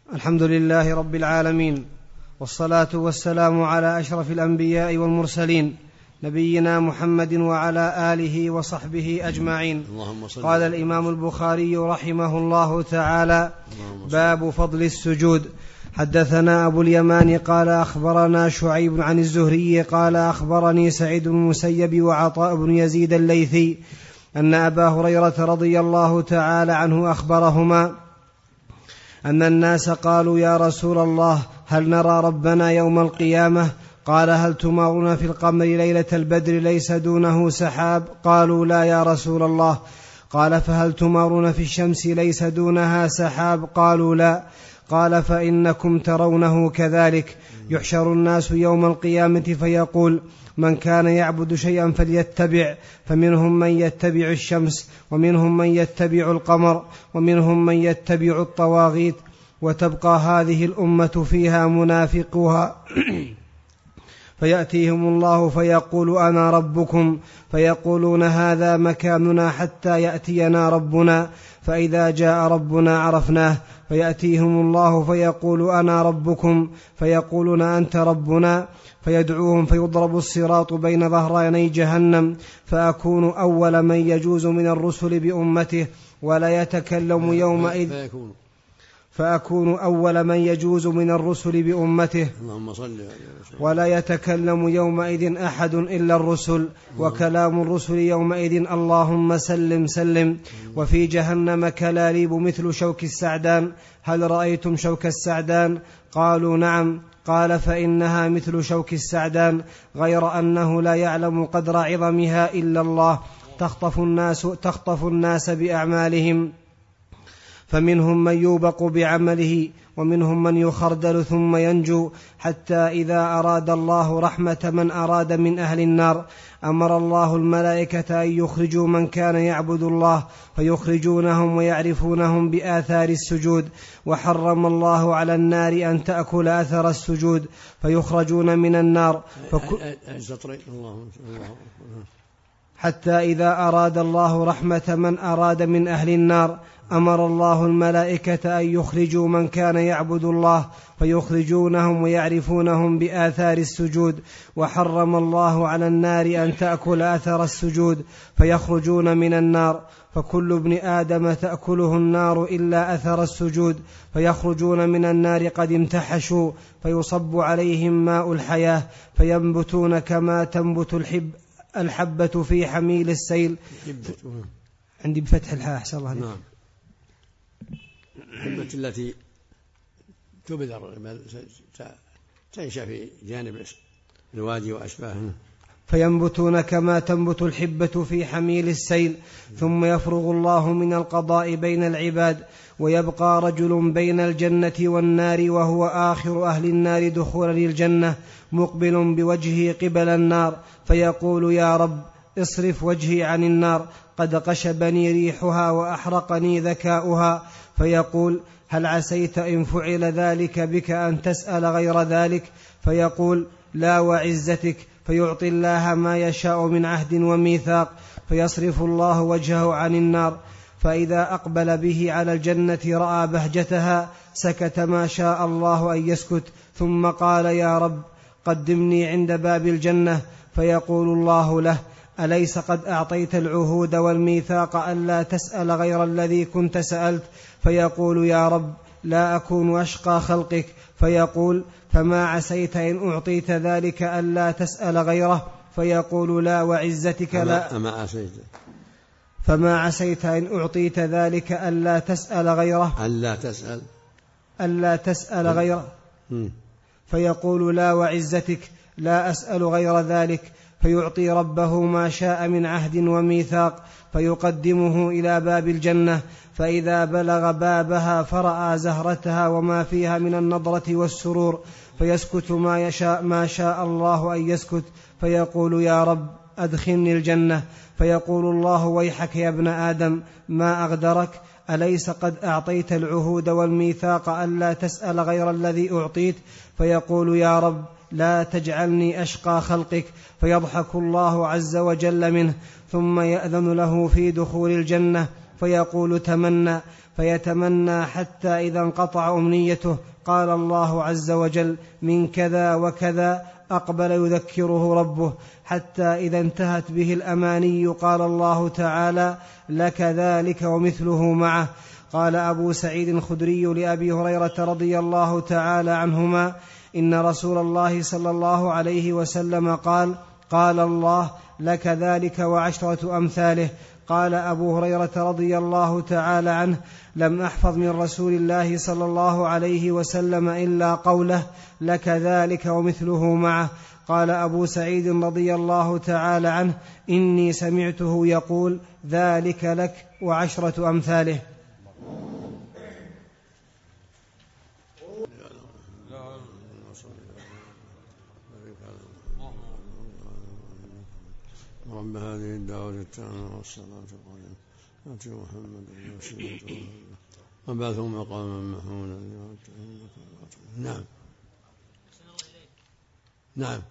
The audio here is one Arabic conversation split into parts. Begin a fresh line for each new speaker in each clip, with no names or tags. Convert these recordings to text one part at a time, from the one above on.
الحمد لله رب العالمين، والصلاة والسلام على أشرف الأنبياء والمرسلين، نبينا محمد وعلى آله وصحبه أجمعين. قال الإمام البخاري رحمه الله تعالى: باب فضل السجود. حدثنا أبو اليمان قال أخبرنا شعيب عن الزهري قال أخبرني سعيد بن المسيب وعطاء بن يزيد الليثي أن أبا هريرة رضي الله تعالى عنه أخبرهما أن الناس قالوا: يا رسول الله، هل نرى ربنا يوم القيامة؟ قال: هل تمارون في القمر ليلة البدر ليس دونه سحاب؟ قالوا: لا يا رسول الله. قال: فهل تمارون في الشمس ليس دونها سحاب؟ قالوا: لا. قال: فإنكم ترونه كذلك. يحشر الناس يوم القيامة فيقول: من كان يعبد شيئا فليتبع، فمنهم من يتبع الشمس، ومنهم من يتبع القمر، ومنهم من يتبع الطواغيت، وتبقى هذه الأمة فيها منافقها فيأتيهم الله فيقول: أنا ربكم، فيقولون: هذا مكاننا حتى يأتينا ربنا، فإذا جاء ربنا عرفناه. فيأتيهم الله فيقول: أنا ربكم، فيقولون: أنت ربنا، فيدعوهم فيضرب الصراط بين ظهراني جهنم، فأكون أول من يجوز من الرسل بأمته، ولا يتكلم يومئذ فأكون أول من يجوز من الرسل بأمته، ولا يتكلم يومئذ أحد إلا الرسل، وكلام الرسل يومئذ: اللهم سلم سلم. وفي جهنم كلاليب مثل شوك السعدان. هل رأيتم شوك السعدان؟ قالوا: نعم. قال: فإنها مثل شوك السعدان، غير أنه لا يعلم قدر عظمها إلا الله. تخطف الناس بأعمالهم، فمنهم من يوبق بعمله، ومنهم من يخردل ثم ينجو، حتى إذا أراد الله رحمة من أراد من أهل النار أمر الله الملائكة أن يخرجوا من كان يعبد الله، فيخرجونهم ويعرفونهم بآثار السجود. وحرم الله على النار أن تأكل أثر السجود، فيخرجون من النار حتى إذا أراد الله رحمة من أراد من أهل النار أمر الله الملائكة أن يخرجوا من كان يعبد الله، فيخرجونهم ويعرفونهم بآثار السجود. وحرم الله على النار أن تأكل أثر السجود، فيخرجون من النار، فكل ابن آدم تأكله النار إلا أثر السجود، فيخرجون من النار قد امتحشوا، فيصب عليهم ماء الحياة، فينبتون كما تنبت الحبة في حميل السيل. عندي بفتح الحاء أحسن الله عليك.
الحبة التي تبذر تنشأ في جانب الوادي وأشباهه.
فينبتون كما تنبت الحبة في حميل السيل، ثم يفرغ الله من القضاء بين العباد، ويبقى رجل بين الجنة والنار وهو آخر أهل النار دخولا للجنة، مقبل بوجهه قبل النار، فيقول: يا رب، اصرف وجهي عن النار، قد قشبني ريحها وأحرقني ذكاؤها. فيقول: هل عسيت إن فعل ذلك بك أن تسأل غير ذلك؟ فيقول: لا وعزتك. فيعطي الله ما يشاء من عهد وميثاق، فيصرف الله وجهه عن النار، فإذا أقبل به على الجنة رأى بهجتها، سكت ما شاء الله أن يسكت، ثم قال: يا رب، قدمني عند باب الجنة. فيقول الله له: أليس قد أعطيت العهود والميثاق ألا تسأل غير الذي كنت سألت؟ فيقول: يا رب، لا أكون أشقى خلقك. فيقول: فما عسيت إن أعطيت ذلك ألا تسأل غيره؟ فيقول: لا وعزتك لا. فما عسيت إن أعطيت ذلك ألا تسأل غيره؟ ألا تسأل غيره. فيقول: لا وعزتك لا أسأل غير ذلك. فيعطي ربه ما شاء من عهد وميثاق، فيقدمه إلى باب الجنة، فإذا بلغ بابها فرأى زهرتها وما فيها من النضرة والسرور، فيسكت ما شاء الله أن يسكت، فيقول: يا رب، أدخلني الجنة. فيقول الله: ويحك يا ابن آدم، ما أغدرك؟ أليس قد أعطيت العهود والميثاق ألا تسأل غير الذي أعطيت؟ فيقول: يا رب، لا تجعلني أشقى خلقك. فيضحك الله عز وجل منه، ثم يأذن له في دخول الجنة، فيقول تمنى، فيتمنى حتى إذا انقطع أمنيته قال الله عز وجل من كذا وكذا أقبل يذكره ربه، حتى إذا انتهت به الأماني قال الله تعالى لك ذلك ومثله معه. قال أبو سعيد الخدري لأبي هريرة رضي الله تعالى عنهما إن رسول الله صلى الله عليه وسلم قال الله لك ذلك وعشرة أمثاله. قال أبو هريرة رضي الله تعالى عنه لم أحفظ من رسول الله صلى الله عليه وسلم إلا قوله لك ذلك ومثله معه. قال أبو سعيد رضي الله تعالى عنه إني سمعته يقول ذلك لك وعشرة أمثاله.
رب هذه الدعوة التامة والصلاة القائمة آت محمد الوسيلة وبعثه مقاما محمودا. نعم نعم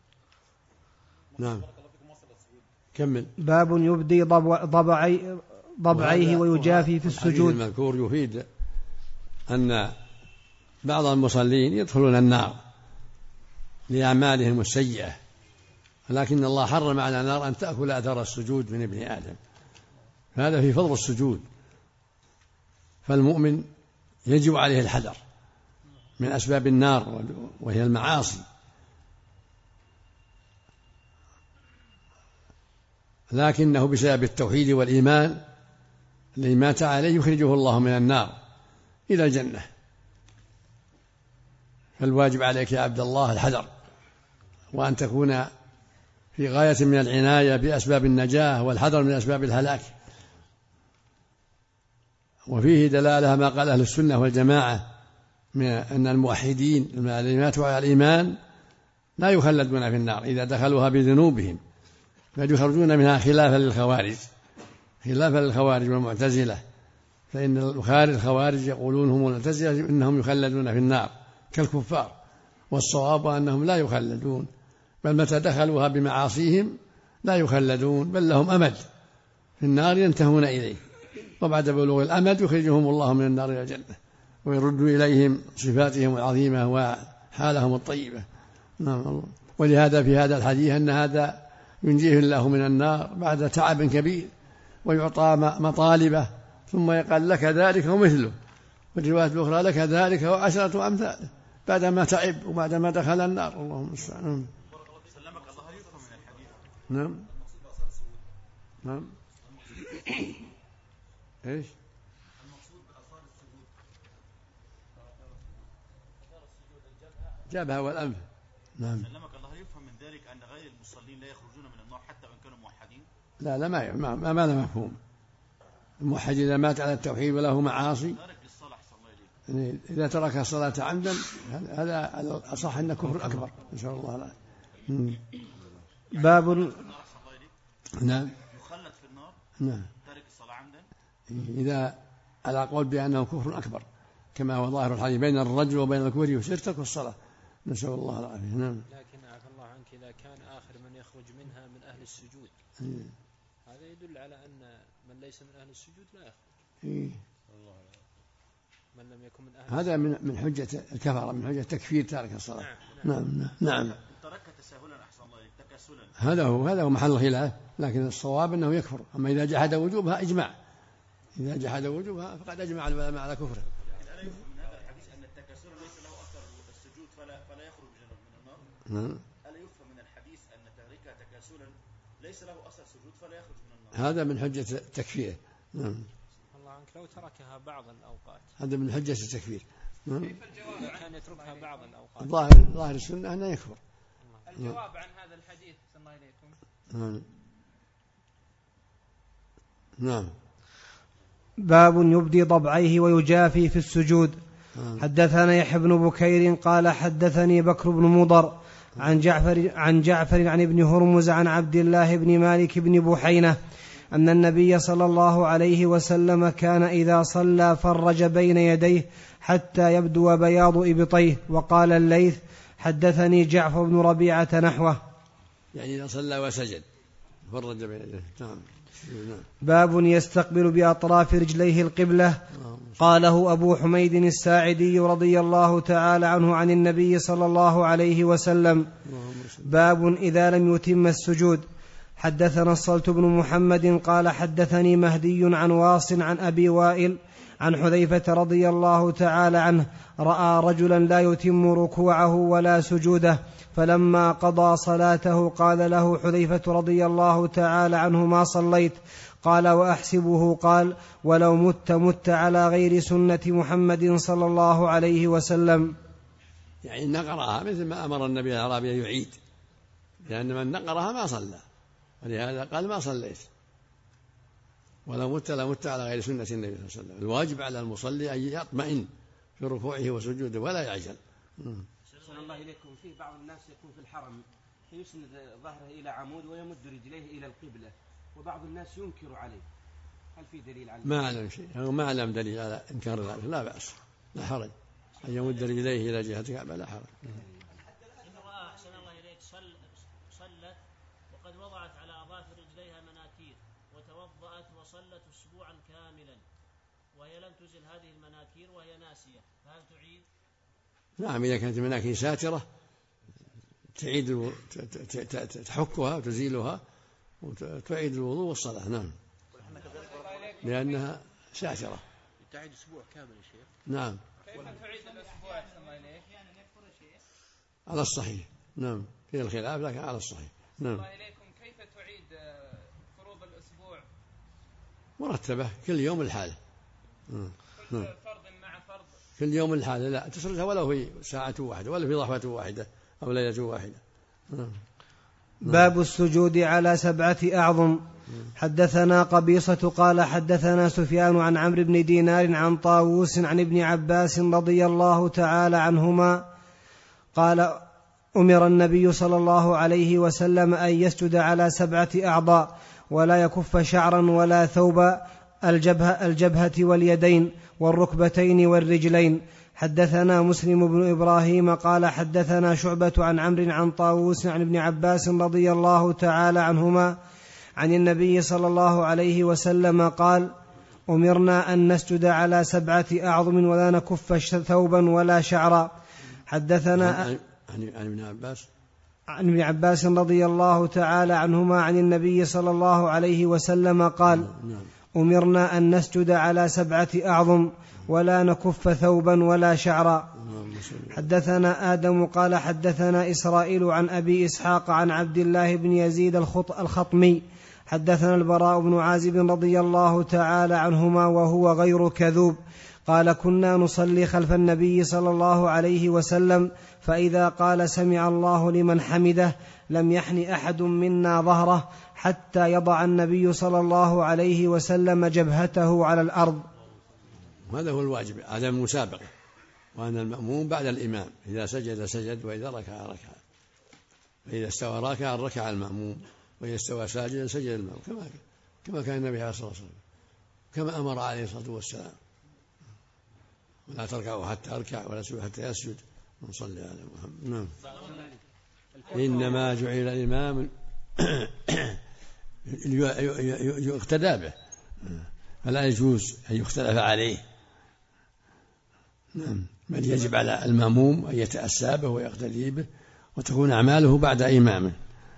نعم كمل.
باب يبدي ضبعيه ويجافي في السجود.
المذكور يفيد أن بعض المصلين يدخلون النار لأعمالهم السيئة، لكن الله حرم على النار أن تأكل أثر السجود من ابن آدم، هذا في فضل السجود. فالمؤمن يجب عليه الحذر من أسباب النار وهي المعاصي، لكنه بسبب التوحيد والإيمان الذي مات عليه يخرجه الله من النار إلى الجنة. فالواجب عليك يا عبد الله الحذر، وأن تكون في غاية من العناية بأسباب النجاة والحذر من أسباب الهلاك. وفيه دلالة ما قال أهل السنة والجماعة من أن الموحدين الذين ماتوا على الإيمان لا يخلدون في النار إذا دخلوها بذنوبهم، بل يخرجون منها خلافا للخوارج والمعتزلة، فإن الخوارج يقولون هم المعتزلة إنهم يخلدون في النار كالكفار، والصواب أنهم لا يخلدون، بل متى دخلوها بمعاصيهم لا يخلدون، بل لهم أمد في النار ينتهون إليه، وبعد بلوغ الأمد يخرجهم الله من النار إلى الجنة ويرد إليهم صفاتهم العظيمة وحالهم الطيبة. ولهذا في هذا الحديث أن هذا ينجيه الله من النار بعد تعب كبير ويعطى مطالبه، ثم يقال لك ذلك ومثله، والرواية الأخرى لك ذلك وعشرة أمثاله، بعدما تعب وبعدما دخل النار. اللهم المستعان. نعم نعم ايش
المقصود بأثار السجود؟
جبهة والأنف. نعم.
سلمك الله. يفهم من ذلك أن غير المصلين لا يخرجون من النار حتى وإن كانوا موحدين؟
لا ما له مفهوم. الموحد إذا مات على التوحيد وله معاصي
تارك للصلاة صلى الله عليه،
يعني إذا ترك الصلاة عمدا هذا الأصح أنه كفر أكبر، إن شاء الله لا.
باب
نعم
يخلد في النار
نعم
تارك الصلاة عمدا
إذا على قول بأنه كفر أكبر، كما هو ظاهر الحديث بين الرجل وبين الكفر والشرك والصلاة، نسأل الله العافية. نعم.
لكن عفى الله عنك إذا كان آخر من يخرج منها من أهل السجود هذا يدل على أن من ليس من أهل السجود لا يخرج. من لم يكن من أهل
هذا من حجة الكفر، من حجة تكفير تارك الصلاة. نعم.
ترك تساهلا أحسن الله تكاسلا،
هذا هو محل الخلاف، لكن الصواب أنه يكفر. أما إذا جحد وجوبها إجماع، إذا جحد وجوبها فقد أجمع العلماء على كفره.
ألا يفهم من هذا الحديث أن التكاسل ليس له أثر السجود فلا يخرج من النار؟ ألا يفهم من الحديث أن تارك تكاسلا ليس له أثر سجود فلا يخرج من النار؟
هذا من حجة التكفير. نعم.
الله عنك لو تركها بعض الأوقات
هذا من حجة التكفير.
كيف الجواب؟ كان يتركها بعض الأوقات.
ظاهر السنة أنه يكفر.
الجواب عن هذا الحديث صلى الله عليكم.
نعم.
باب يبدي ضبعيه ويجافي في السجود. حدثنا يحيى بن بكير قال حدثني بكر بن مضر عن جعفر عن ابن هرمز عن عبد الله بن مالك بن بحينة أن النبي صلى الله عليه وسلم كان إذا صلى فرج بين يديه حتى يبدو بياض إبطيه. وقال الليث حدثني جعفر بن ربيعة نحوه،
يعني إذا صلى وسجد فرج بين يديه. نعم.
باب يستقبل بأطراف رجليه القبلة. قاله أبو حميد الساعدي رضي الله تعالى عنه عن النبي صلى الله عليه وسلم. باب إذا لم يتم السجود. حدثنا الصلت بن محمد قال حدثني مهدي عن واص عن أبي وائل عن حذيفة رضي الله تعالى عنه رأى رجلا لا يتم ركوعه ولا سجوده، فلما قضى صلاته قال له حذيفة رضي الله تعالى عنه ما صليت؟ قال وأحسبه قال ولو مت على غير سنة محمد صلى الله عليه وسلم.
يعني نقرها مثل ما أمر النبي الأعرابي أن يعيد، لأن من نقرها ما صلى، ولهذا قال ما صليت. ولو مت على غير سنة النبي صلى الله عليه وسلم. الواجب على المصلي أن يطمئن في ركوعه وسجوده ولا يعجل.
صلى الله إليكم. فيه بعض الناس يكون في الحرم فيسند ظهره إلى عمود ويمد رجليه إلى القبلة، وبعض الناس ينكر عليه، هل في دليل على
ما أعلم شيء، ما أعلم دليل على إنكار ذلك، لا بأس، لا حرج أن يمد رجليه إلى جهة الكعبة، لا حرج.
امرأة أحسن الله إليك صلت وقد وضعت على أظافر رجليها مناكير وتوضأت وصلت أسبوعا كاملا وهي لم تزل هذه المناكير وهي ناسية، فهل تعيد؟
نعم، إذا كانت المناكير ساترة تعيد، تحكها وتزيلها وتعيد الوضوء والصلاة. نعم، لأنها ساترة.
تعيد أسبوع كامل يا شيخ.
نعم.
كيف تعيد الأسبوع أحسن الله إليك؟
على الصحيح. نعم، في الخلاف لكن على الصحيح. نعم.
الله إليكم. كيف تعيد فروض الأسبوع؟
مرتبة كل يوم الحالة.
كل فرض مع فرض.
كل يوم الحالة، لا تسردها ولو في ساعة واحدة ولا في ضحوة واحدة أو ليلة واحدة.
باب السجود على 7 أعظم. حدثنا قبيصة قال حدثنا سفيان عن عمرو بن دينار عن طاووس عن ابن عباس رضي الله تعالى عنهما قال أمر النبي صلى الله عليه وسلم أن يسجد على 7 أعضاء ولا يكف شعرا ولا ثوبا، الجبهة واليدين والركبتين والرجلين. حدثنا مسلم بن إبراهيم قال حدثنا شعبة عن عمرو عن طاووس عن ابن عباس رضي الله تعالى عنهما عن النبي صلى الله عليه وسلم قال أمرنا أن نسجد على 7 أعظم ولا نكف ثوبا ولا شعرا. حدثنا عن ابن عباس رضي الله تعالى عنهما عن النبي صلى الله عليه وسلم قال أمرنا أن نسجد على 7 أعظم ولا نكف ثوبا ولا شعرا. حدثنا آدم قال حدثنا إسرائيل عن أبي إسحاق عن عبد الله بن يزيد الخطمي حدثنا البراء بن عازب رضي الله تعالى عنهما وهو غير كذوب قال كنا نصلي خلف النبي صلى الله عليه وسلم فإذا قال سمع الله لمن حمده لم يحن أحد منا ظهره حتى يضع النبي صلى الله عليه وسلم جبهته على الأرض.
هذا هو الواجب، هذا المسابقة، وأن المأموم بعد الإمام إذا سجد سجد وإذا ركع ركع، فإذا استوى راكعا ركع المأموم وإذا استوى ساجدا سجد المأموم كما كان النبي عليه الصلاة والسلام، كما أمر عليه الصلاة والسلام. ولا تركعوا حتى أركع ولا تسجدوا حتى يسجد ونصلي على محمد. نعم. إنما جعل الإمام يقتدى به، فلا يجوز أن يختلف عليه. نعم، بل يجب على المأموم أن يتأسى به ويقتدي به وتكون أعماله بعد إمامه.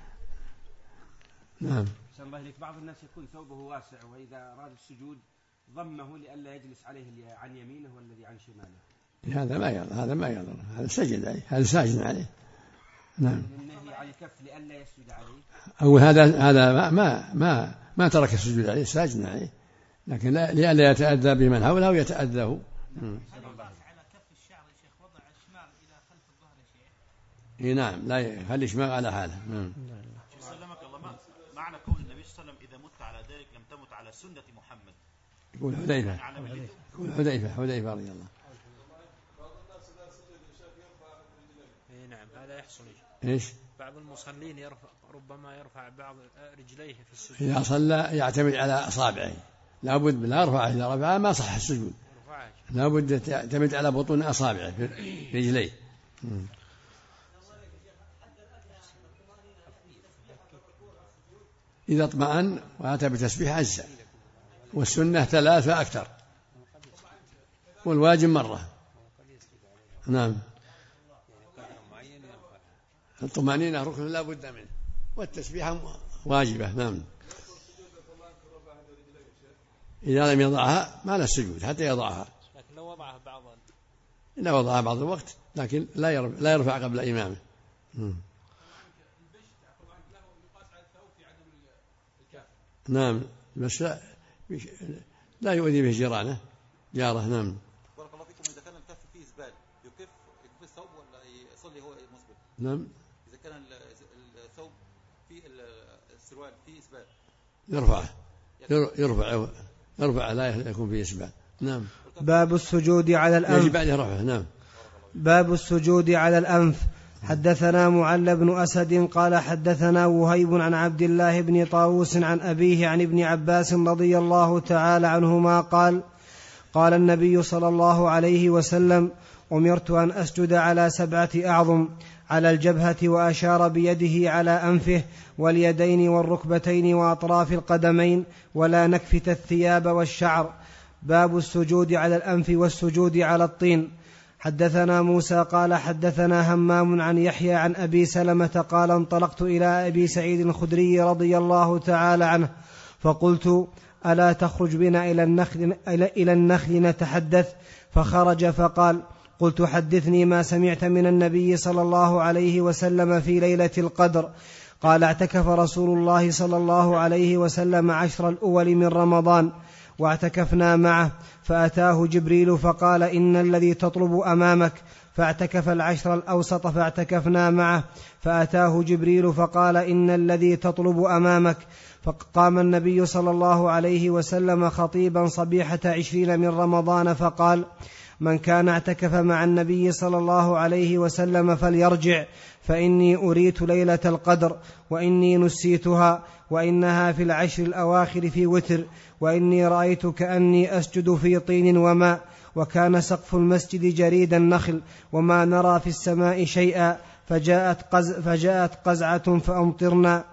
نعم.
بعض الناس يكون ثوبه واسع وإذا أراد السجود ضمه لئلا يجلس عليه عن يمينه والذي عن شماله.
هذا ما يضر، هذا سجد عليه، هذا ساجد عليه. نعم.
النهي عن الكف لئلا يسجد عليه.
أو هذا ما ترك السجود عليه، ساجد عليه، لكن لئلا يتأذى بمن حوله ويتأذاه.
على كف الشعر يا شيخ وضع الشمال إلى خلف الظهر يا شيخ.
نعم، لا يخلي الشمال على حاله.
سلمك الله. معنى قول النبي صلى الله عليه وسلم إذا مت على ذلك لم تمت على سنة محمد.
يقول حذيفة رضي الله.
نعم، هذا يحصل.
إيش؟
بعض المصلين ربما يرفع بعض رجليه في السجود.
إذا صلى يعتمد على أصابعه، لا بد لا يرفع، إذا رفع ما صح السجود، لا بد يعتمد على بطون أصابعه في رجليه. إذا اطمأن وأتى بتسبيح أجزاء، والسنة 3 أكثر، والواجب مرة. نعم. الطمأنينة ركن لا بد منه، والتسبيح واجبة. نعم. إذا لم يضعها ما له السجود حتى يضعها،
لكن لو وضعها
بعض الوقت، لكن لا يرفع قبل إمامه. نعم، بس لا يؤذي به جاره. نعم.
بارك الله فيكم. إذا كان الكف فيه زبال يكف الثوب ولا يصلي هو مسبل؟
نعم.
إذا كان الثوب فيه السروال فيه زبال
يرفع لا يكون فيه إسبال. نعم.
باب السجود على الأنف.
يجب عليه رفعه. نعم.
باب السجود على الأنف. حدثنا معل بن أسد قال حدثنا وهيب عن عبد الله بن طاووس عن أبيه عن ابن عباس رضي الله تعالى عنهما قال النبي صلى الله عليه وسلم: أمرت أن أسجد على 7 أعظم، على الجبهة، وأشار بيده على أنفه واليدين والركبتين وأطراف القدمين، ولا نكفت الثياب والشعر. باب السجود على الأنف والسجود على الطين. حدثنا موسى قال حدثنا همام عن يحيى عن أبي سلمة قال: انطلقت إلى أبي سعيد الخدري رضي الله تعالى عنه فقلت: ألا تخرج بنا إلى النخل نتحدث؟ فخرج فقال: قلت: حدثني ما سمعت من النبي صلى الله عليه وسلم في ليلة القدر. قال: اعتكف رسول الله صلى الله عليه وسلم 10 الأول من رمضان، واعتكفنا معه، فأتاه جبريل فقال: إن الذي تطلب أمامك. فاعتكف 10 الأوسط فاعتكفنا معه، فأتاه جبريل فقال: إن الذي تطلب أمامك. فقام النبي صلى الله عليه وسلم خطيبا صبيحة 20 من رمضان فقال: من كان اعتكف مع النبي صلى الله عليه وسلم فليرجع، فإني أريت ليلة القدر وإني نسيتها، وإنها في 10 الأواخر في وتر، وإني رأيت كأني أسجد في طين وماء، وكان سقف المسجد جريد النخل، وما نرى في السماء شيئا، فجاءت قزعة فأمطرنا.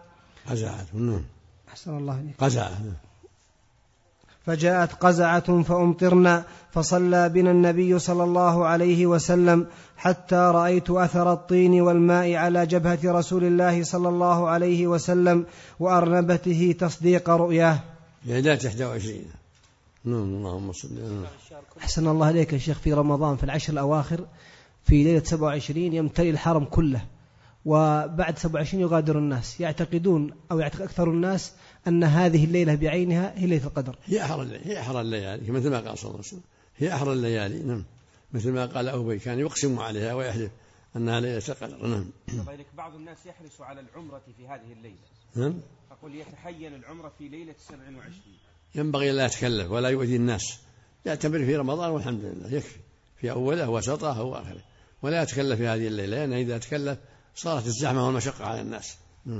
فجاءت قزعة فأمطرنا، فصلى بنا النبي صلى الله عليه وسلم حتى رأيت أثر الطين والماء على جبهة رسول الله صلى الله عليه وسلم وأرنبته تصديق رؤياه.
ليلة 21. اللهم صل.
أحسن الله عليك يا شيخ. في رمضان في 10 الأواخر في ليلة 27 يمتلئ الحرم كله، وبعد 27 يغادر الناس، يعتقدون أو يعتقد أكثر الناس أن هذه الليلة بعينها هي ليلة القدر.
هي أحرى الليالي مثل ما قال صلى الله عليه وسلم، هي أحرى الليالي. نعم. مثل ما قال أبي كان يقسم عليها ويحلف أنها ليلة القدر. نعم.
بعض الناس يحرص على العمرة في هذه الليلة.
نعم.
أقول يتحين العمرة في ليلة 27.
ينبغي لا يتكلف ولا يؤذي الناس، يعتبر في رمضان والحمد لله يكفي في أوله وسطه وآخره، ولا يتكلف في هذه الليلة، لأن إذا تكلف صارت الزحمة والمشقة على الناس.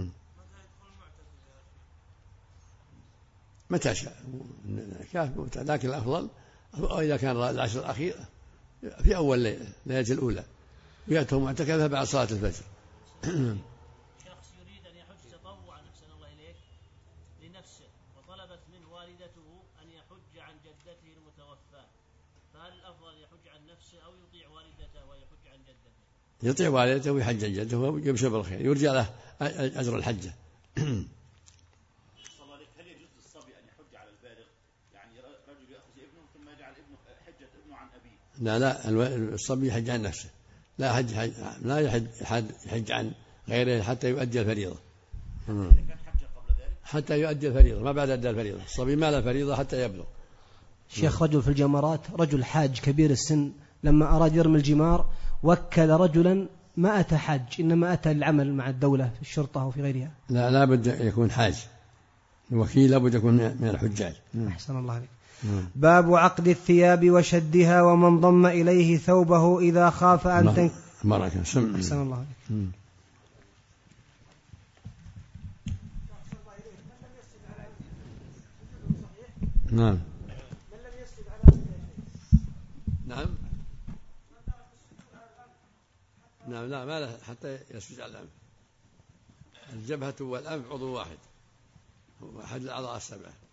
متى شاء، لكن الأفضل إذا كان 10 الأخير في أول ليلة الأولى، ويأتي معتكفة بعد صلاة الفجر.
شخص يريد أن يحج تطوعا أحسن الله إليك لنفسه، وطلبت منه والدته أن يحج عن جدته المتوفاة، فهل الأفضل يحج عن نفسه أو يطيع والدته ويحج عن جدته؟
يطيع والدته ويحج عن جدته ويبشر بالخير، يرجى له أجر الحجة.
هل يجوز للصبي أن يحج على البالغ؟ يعني رجل يأخذ ابنه ثم يجعل حجة ابنه عن أبيه.
لا الصبي يحج عن نفسه، لا يحج عن غيره حتى يؤدي الفريضة. حتى يؤدي الفريضة، ما بعد أدى الفريضة. الصبي ما له فريضة حتى يبلغ.
شيخ، رجل في الجمرات، رجل حاج كبير السن، لما أراد يرمي الجمار وكل رجلا ما أتى حاج، إنما أتى للعمل مع الدولة في الشرطة وفي غيرها.
لا بد يكون حاج، الوكيل لابد يكون من الحجاج.
أحسن الله عليك. باب عقد الثياب وشدها ومن ضم إليه ثوبه إذا خاف أن أحسن الله عليك.
نعم. لا ما له حتى يسجد على الأنف. الجبهة والأنف عضو واحد، هو أحد الأعضاء السبعة.